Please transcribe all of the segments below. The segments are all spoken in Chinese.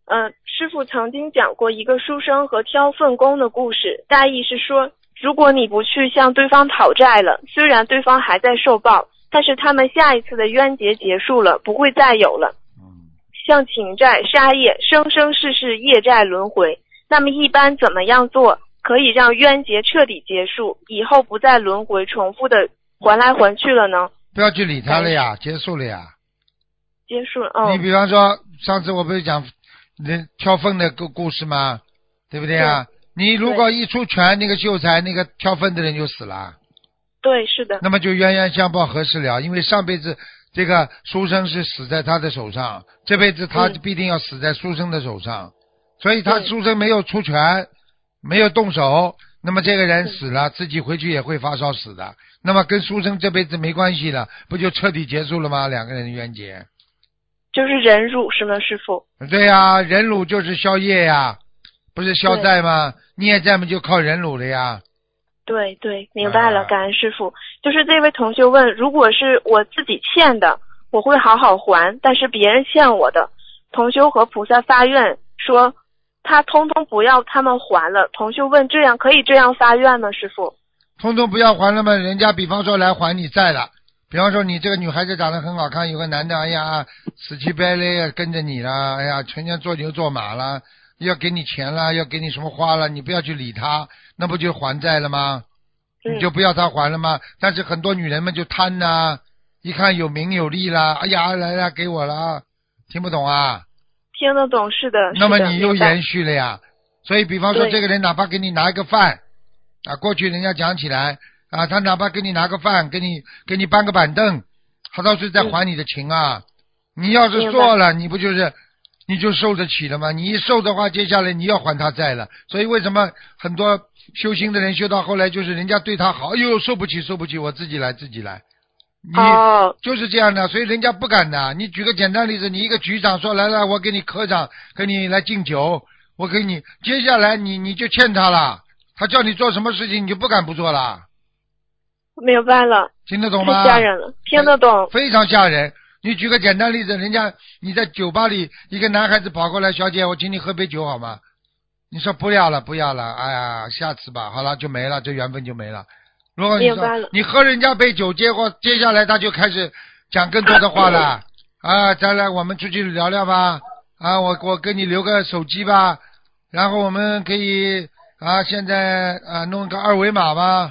师父曾经讲过一个书生和挑粪工的故事，大意是说，如果你不去向对方讨债了，虽然对方还在受报，但是他们下一次的冤结结束了，不会再有了。像请债、杀业，生生世世业债轮回。那么一般怎么样做可以让冤结彻底结束，以后不再轮回重复的还来还去了呢？ 不要去理他了呀，结束了呀。 结束了。 你比方说上次我不是讲人挑粪的故事吗？对不对啊？你如果一出拳，那个秀才那个挑粪的人就死了。 对，是的。 那么就冤冤相报何时了？因为上辈子这个书生是死在他的手上，这辈子他必定要死在书生的手上，所以他书生没有出拳，没有动手，那么这个人死了，自己回去也会发烧死的。那么跟书生这辈子没关系了，不就彻底结束了吗？两个人的冤结。 就是忍辱是吗，师父？ 对呀，忍辱就是消业呀，不是消债吗？孽债嘛就靠忍辱了呀。 对对，明白了，感恩师父。就是这位同学问，如果是我自己欠的，我会好好还，但是别人欠我的，同修和菩萨发愿说他通通不要他们还了。同修问，这样可以这样发愿吗，师父？ 通通不要还了吗？人家比方说来还你债了，比方说你这个女孩子长得很好看，有个男的哎呀死乞白赖跟着你了，哎呀成天做牛做马了，要给你钱了，要给你什么花了，你不要去理他，那不就还债了吗？你就不要他还了吗？但是很多女人们就贪呐，一看有名有利啦，哎呀来了给我了，听不懂啊？ 听得懂，是的。 那么你又延续了呀。所以比方说这个人哪怕给你拿一个饭啊，过去人家讲起来啊，他哪怕给你拿个饭，给你搬个板凳，他倒是在还你的情啊。你要是做了，你不就是你就受得起了吗？你一受的话，接下来你要还他债了。所以为什么很多修心的人修到后来就是人家对他好，哎呦受不起，我自己来。你就是这样的，所以人家不敢的。你举个简单例子，你一个局长说来了，我给你科长给你来敬酒，我给你，接下来你就欠他了，他叫你做什么事情你就不敢不做了。 明白了。 听得懂吗？ 太吓人了，听得懂。 非常吓人。你举个简单例子，人家你在酒吧里，一个男孩子跑过来，小姐，我请你喝杯酒好吗？你说不要了，哎呀，下次吧，好了就没了，这缘分就没了。如果你说你喝人家杯酒，接下来他就开始讲更多的话了啊，再来我们出去聊聊吧啊，我给你留个手机吧，然后我们可以啊现在啊弄个二维码吧。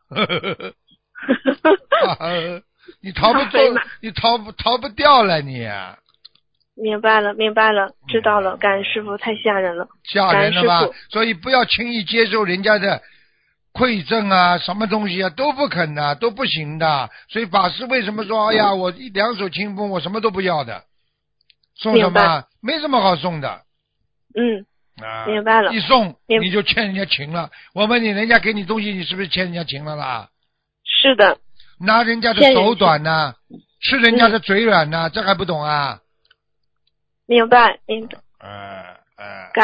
你逃不掉了你。 明白了，知道了，感恩师父，太吓人了， 吓人了吧？所以不要轻易接受人家的馈赠啊，什么东西啊都不肯的，都不行的。所以法师为什么说，哎呀，我两手清风，我什么都不要的，送什么？没什么好送的。 明白了。 一送你就欠人家情了。我问你，人家给你东西，你是不是欠人家情了啦？ 是的。 拿人家的手短呐，吃人家的嘴软呐，这还不懂啊？ 明白。